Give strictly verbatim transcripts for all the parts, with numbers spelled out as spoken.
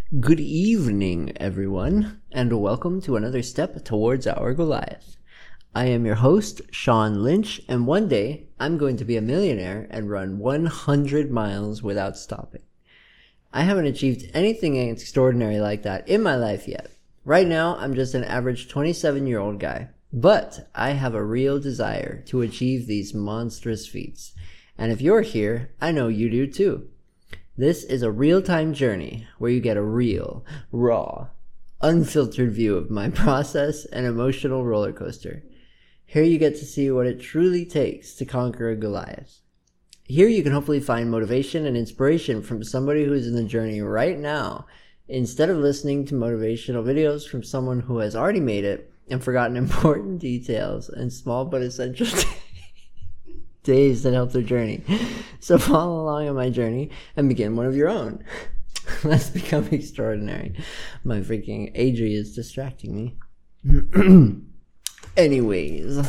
Good evening, everyone, and welcome to another step towards our Goliath. I am your host, Sean Lynch, and one day I'm going to be a millionaire and run one hundred miles without stopping. I haven't achieved anything extraordinary like that in my life yet. Right now, I'm just an average twenty-seven-year-old guy, but I have a real desire to achieve these monstrous feats. And if you're here, I know you do too. This is a real-time journey where you get a real, raw, unfiltered view of my process and emotional roller coaster. Here you get to see what it truly takes to conquer a Goliath. Here you can hopefully find motivation and inspiration from somebody who is in the journey right now, instead of listening to motivational videos from someone who has already made it and forgotten important details and small but essential days that help their journey. So follow along on my journey and begin one of your own. Let's become extraordinary. My freaking Adri is distracting me. Anyways.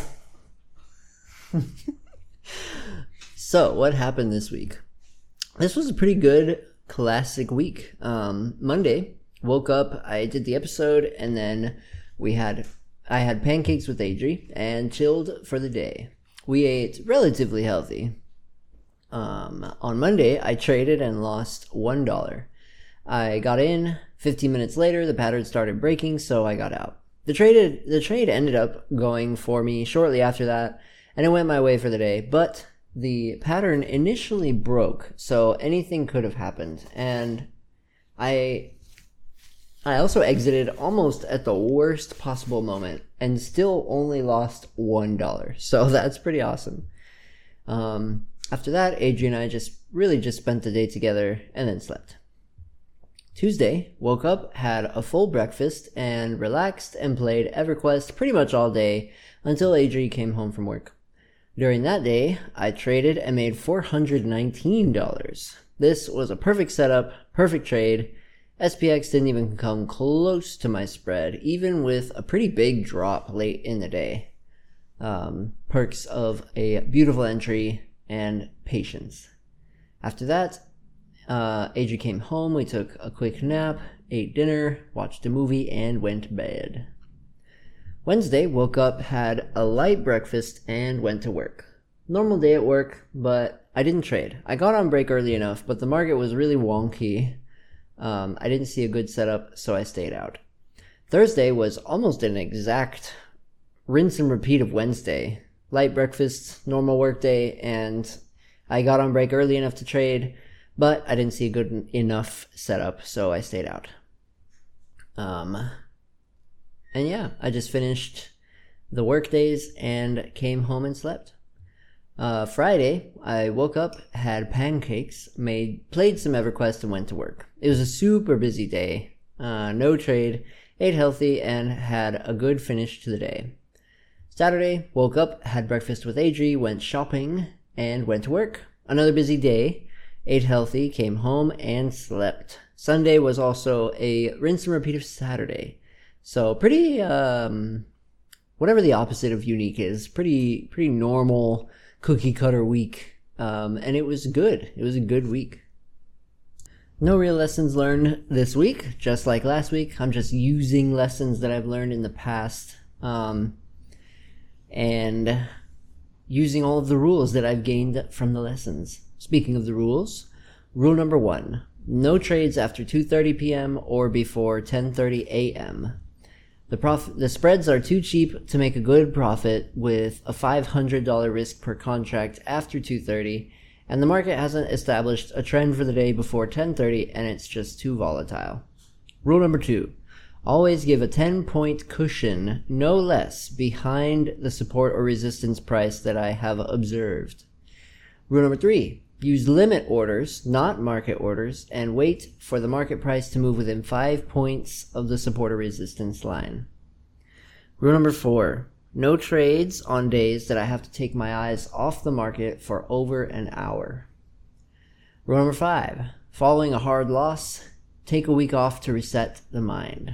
So what happened this week? This was a pretty good classic week. Um, Monday, woke up, I did the episode, and then we had, I had pancakes with Adri and chilled for the day. We ate relatively healthy. Um, on Monday, I traded and lost one dollar. I got in. fifteen minutes later, the pattern started breaking, so I got out. The trade, the trade ended up going for me shortly after that, and it went my way for the day. But the pattern initially broke, so anything could have happened. And I... I also exited almost at the worst possible moment and still only lost one dollar. So that's pretty awesome. Um, after that, Adrian and I just really just spent the day together and then slept. Tuesday, woke up, had a full breakfast, and relaxed and played EverQuest pretty much all day until Adrian came home from work. During that day, I traded and made four hundred nineteen dollars. This was a perfect setup, perfect trade. S P X didn't even come close to my spread, even with a pretty big drop late in the day. Um, perks of a beautiful entry and patience. After that, uh, Adri came home, we took a quick nap, ate dinner, watched a movie, and went to bed. Wednesday, woke up, had a light breakfast, and went to work. Normal day at work, but I didn't trade. I got on break early enough, but the market was really wonky. Um, I didn't see a good setup, so I stayed out. Thursday was almost an exact rinse and repeat of Wednesday. Light breakfast, normal work day, and I got on break early enough to trade, but I didn't see a good enough setup, so I stayed out. Um, and yeah, I just finished the work days and came home and slept. Uh, Friday, I woke up, had pancakes, made, played some EverQuest, and went to work. It was a super busy day. Uh, no trade, ate healthy, and had a good finish to the day. Saturday, woke up, had breakfast with Adri, went shopping, and went to work. Another busy day. Ate healthy, came home, and slept. Sunday was also a rinse and repeat of Saturday. So pretty, um, whatever the opposite of unique is, pretty, pretty normal cookie cutter week, um, and it was good. It was a good week. No real lessons learned this week, just like last week. I'm just using lessons that I've learned in the past, um, and using all of the rules that I've gained from the lessons. Speaking of the rules, rule number one, no trades after two thirty p.m. or before ten thirty a.m. The prof- the spreads are too cheap to make a good profit with a five hundred dollars risk per contract after two thirty, and the market hasn't established a trend for the day before ten thirty, and it's just too volatile. Rule number two, always give a ten-point cushion, no less, behind the support or resistance price that I have observed. Rule number three, use limit orders, not market orders, and wait for the market price to move within five points of the support or resistance line. Rule number four, no trades on days that I have to take my eyes off the market for over an hour. Rule number five, following a hard loss, take a week off to reset the mind.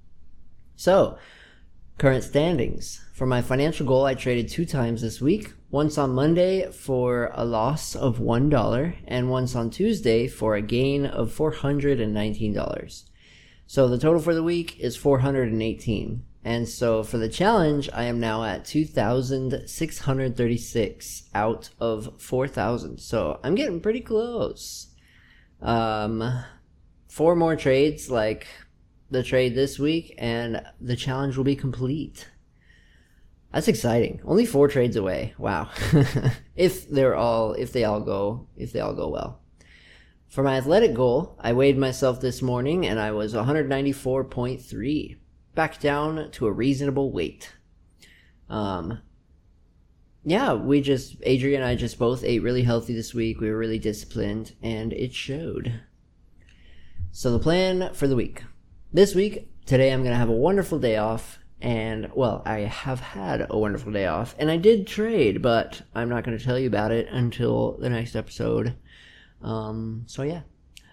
So, current standings. For my financial goal, I traded two times this week. Once on Monday for a loss of one dollar, and once on Tuesday for a gain of four hundred nineteen dollars. So the total for the week is four hundred eighteen. And so for the challenge, I am now at two thousand six hundred thirty-six out of four thousand. So I'm getting pretty close. Um, four more trades like the trade this week, and the challenge will be complete. That's exciting. Only four trades away. Wow. if they're all, if they all go, if they all go well. For my athletic goal, I weighed myself this morning and I was one ninety-four point three. Back down to a reasonable weight. Um, yeah, we just, Adrian and I just both ate really healthy this week. We were really disciplined and it showed. So the plan for the week. This week, today I'm going to have a wonderful day off. And, well, I have had a wonderful day off. And I did trade, but I'm not going to tell you about it until the next episode. Um, so yeah.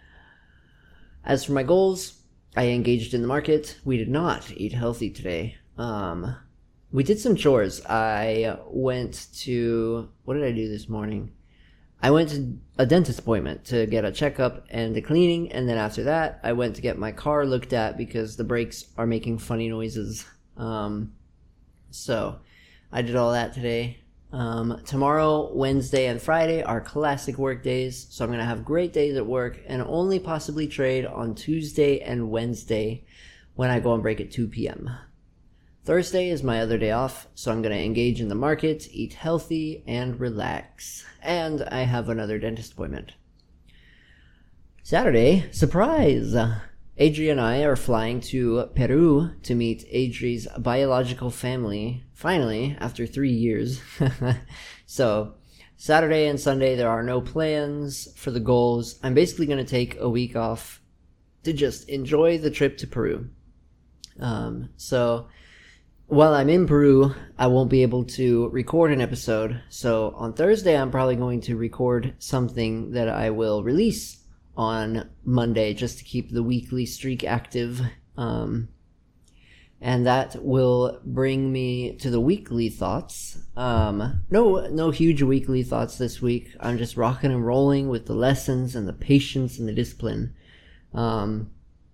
As for my goals, I engaged in the market. We did not eat healthy today. Um, we did some chores. I went to, what did I do this morning? I went to a dentist appointment to get a checkup and a cleaning. And then after that, I went to get my car looked at because the brakes are making funny noises. Um, so I did all that today. Um, tomorrow, Wednesday, and Friday are classic work days. So I'm going to have great days at work and only possibly trade on Tuesday and Wednesday when I go on break at two p.m. Thursday is my other day off. So I'm going to engage in the market, eat healthy, and relax. And I have another dentist appointment. Saturday, surprise! Adri and I are flying to Peru to meet Adri's biological family, finally, after three years. So, Saturday and Sunday, there are no plans for the goals. I'm basically going to take a week off to just enjoy the trip to Peru. Um, so, while I'm in Peru, I won't be able to record an episode. So, on Thursday, I'm probably going to record something that I will release on Monday just to keep the weekly streak active. Um, and that will bring me to the weekly thoughts. Um, no, no huge weekly thoughts this week. I'm just rocking and rolling with the lessons and the patience and the discipline. Um,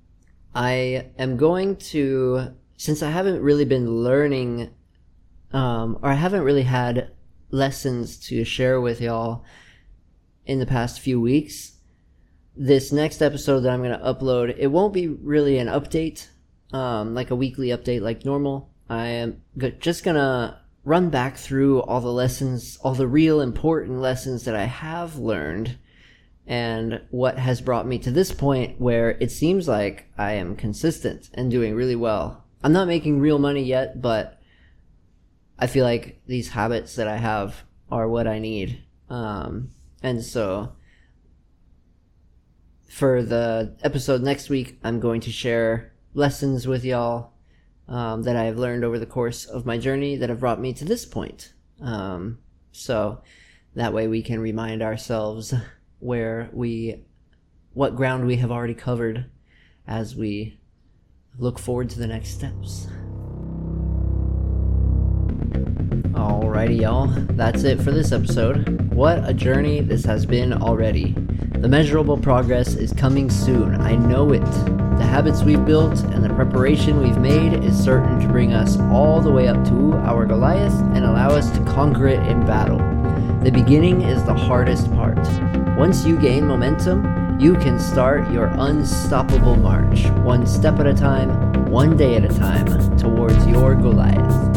I am going to, since I haven't really been learning, um, or I haven't really had lessons to share with y'all in the past few weeks, this next episode that I'm going to upload, it won't be really an update, um, like a weekly update like normal. I am just going to run back through all the lessons, all the real important lessons that I have learned, and what has brought me to this point where it seems like I am consistent and doing really well. I'm not making real money yet, but I feel like these habits that I have are what I need. Um, and so for the episode next week, I'm going to share lessons with y'all um, that I have learned over the course of my journey that have brought me to this point. Um, so that way we can remind ourselves where we, what ground we have already covered as we look forward to the next steps. Alrighty, y'all. That's it for this episode. What a journey this has been already. The measurable progress is coming soon. I know it. The habits we've built and the preparation we've made is certain to bring us all the way up to our Goliath and allow us to conquer it in battle. The beginning is the hardest part. Once you gain momentum, you can start your unstoppable march, one step at a time, one day at a time, towards your Goliath.